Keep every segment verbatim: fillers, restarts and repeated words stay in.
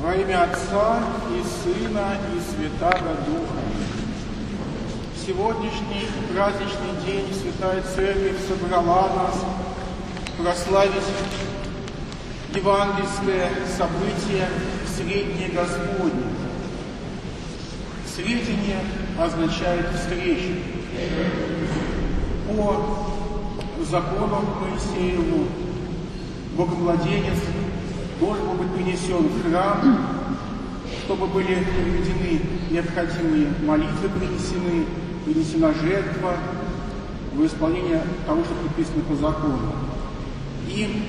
Во имя Отца и Сына и Святаго Духа. В сегодняшний праздничный день Святая Церковь собрала нас прославить евангельское событие Сретение Господне. Сретение означает встречу. По закону Моисееву Богомладенец должен был быть принесен в храм, чтобы были приведены необходимые молитвы, принесены, принесена жертва в исполнение того, что предписано по закону. И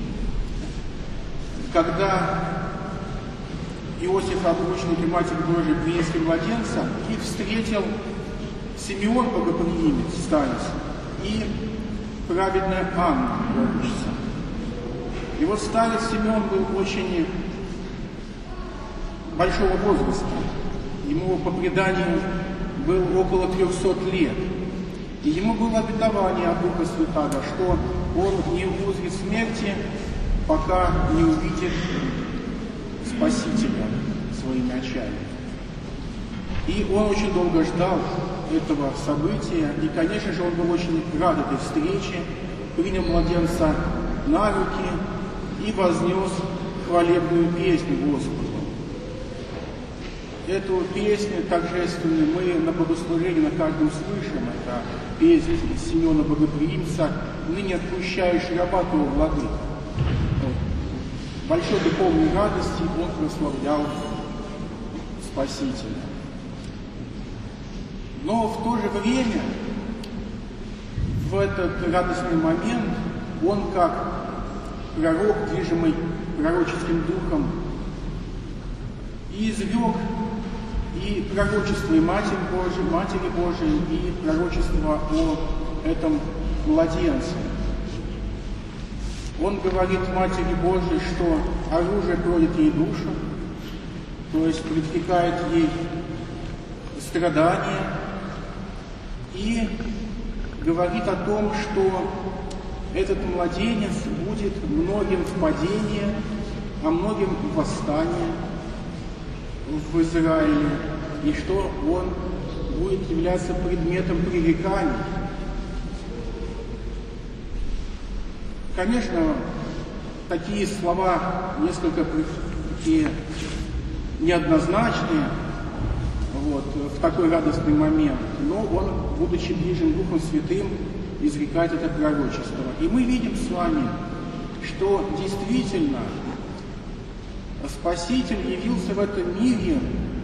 когда Иосиф, обручник и Матерь Божия, принесли младенца, их встретил Симеон, богоприимец, старец, и праведная Анна, пророчица. И вот старец Симеон был очень большого возраста. Ему, по преданию, было около трехсот лет. И ему было обетование от Духа Святаго, что он не узрит смерти, пока не увидит Спасителя своими очами. И он очень долго ждал этого события. И, конечно же, он был очень рад этой встрече, принял младенца на руки и вознес хвалебную песню Господу. Эту песню торжественную мы на богослужении на каждом слышим. Это песня Симеона Богоприимца «Ныне отпущаешь раба твоего, владыка». В большой духовной радости он прославлял Спасителя. Но в то же время, в этот радостный момент, он, как пророк, движимый пророческим духом, и извлек и пророчество и Матери Божией, Матери Божией, и пророчество о этом младенце. Он говорит Матери Божией, что оружие кроет ей душу, то есть предрекает ей страдания, и говорит о том, что этот младенец будет многим в падении, а многим в восстании в Израиле, и что он будет являться предметом пререканий. Конечно, такие слова несколько такие неоднозначные вот, в такой радостный момент, но он, будучи ближен Духом Святым, изрекает это пророчество. И мы видим с вами, что действительно Спаситель явился в этом мире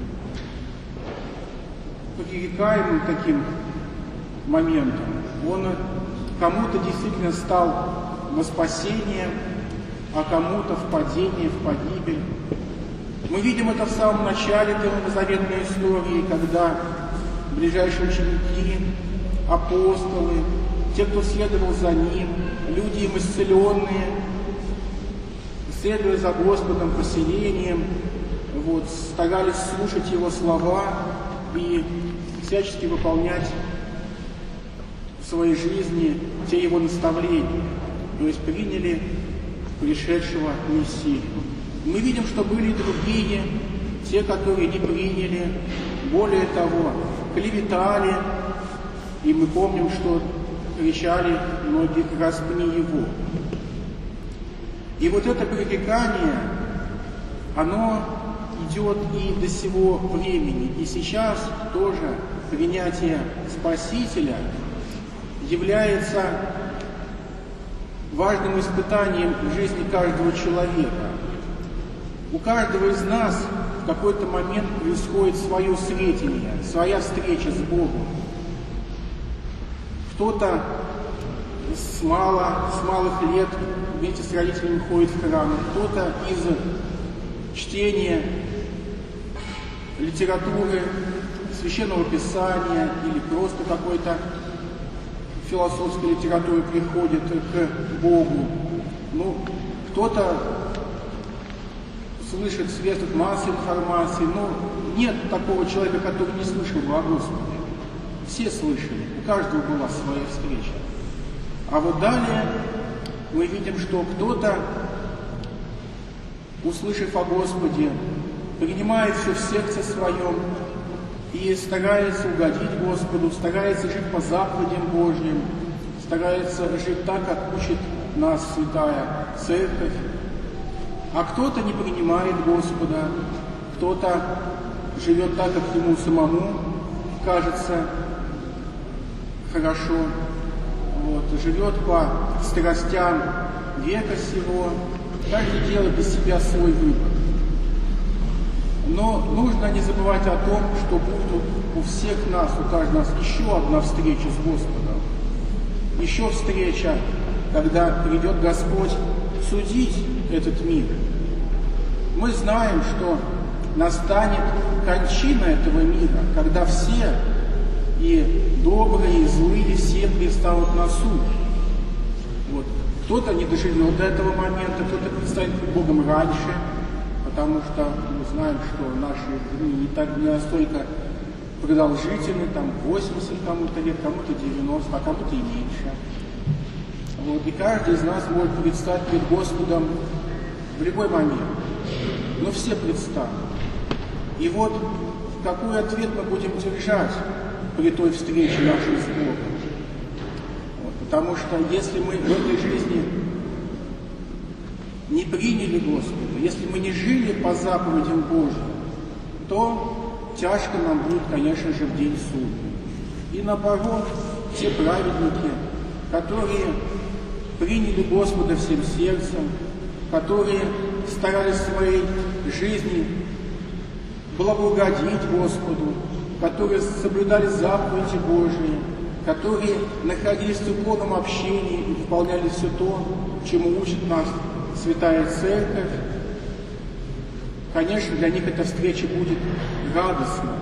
пререкаемым таким моментом. Он кому-то действительно стал во спасение, а кому-то в падение, в погибель. Мы видим это в самом начале новозаветной истории, когда ближайшие ученики, апостолы, те, кто следовал за ним, люди им исцеленные, следуя за Господом, поселением, вот, старались слушать Его слова и всячески выполнять в своей жизни те Его наставления, то есть приняли пришедшего Мессию. Мы видим, что были и другие, те, которые не приняли, более того, клеветали, и мы помним, что кричали многие «распни его». И вот это пререкание, оно идет и до сего времени. И сейчас тоже принятие Спасителя является важным испытанием в жизни каждого человека. У каждого из нас в какой-то момент происходит свое сретение, своя встреча с Богом. Кто-то с, мало, с малых лет вместе с родителями ходит в храм, кто-то из чтения литературы, священного писания или просто какой-то философской литературы приходит к Богу. Ну, кто-то слышит средств массовой информации, но нет такого человека, который не слышал бы о Господе. Все слышали, у каждого была своя встреча. А вот далее мы видим, что кто-то, услышав о Господе, принимает все в сердце своем и старается угодить Господу, старается жить по заповедям Божьим, старается жить так, как учит нас Святая Церковь. А кто-то не принимает Господа, кто-то живет так, как ему самому кажется хорошо, вот, живет по страстям века сего, каждый делает для себя свой выбор. Но нужно не забывать о том, что будет у всех нас, у каждого нас еще одна встреча с Господом. Еще встреча, когда придет Господь судить этот мир. Мы знаем, что настанет кончина этого мира, когда все, и добрые, и злые, все предстанут на суд. Вот. Кто-то не доживет до этого момента, кто-то предстанет перед Богом раньше, потому что мы знаем, что наши дни не, так, не настолько продолжительны, там восемьдесят кому-то лет, кому-то девяносто, а кому-то и меньше. Вот. И каждый из нас может предстать перед Господом в любой момент. Но все предстанут. И вот какой ответ мы будем держать при той встрече нашей с Богом. Вот. Потому что если мы в этой жизни не приняли Господа, если мы не жили по заповедям Божьим, то тяжко нам будет, конечно же, в день суда. И наоборот, те праведники, которые приняли Господа всем сердцем, которые старались в своей жизни благоугодить Господу, которые соблюдали заповеди Божии, которые находились в духовном общении и выполняли все то, чему учит нас Святая Церковь, конечно, для них эта встреча будет радостна.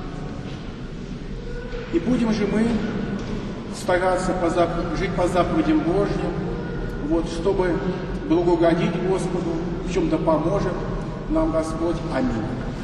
И будем же мы стараться по зап... жить по заповедям Божьим, вот, чтобы благоугодить Господу, в чем-то поможет нам Господь. Аминь.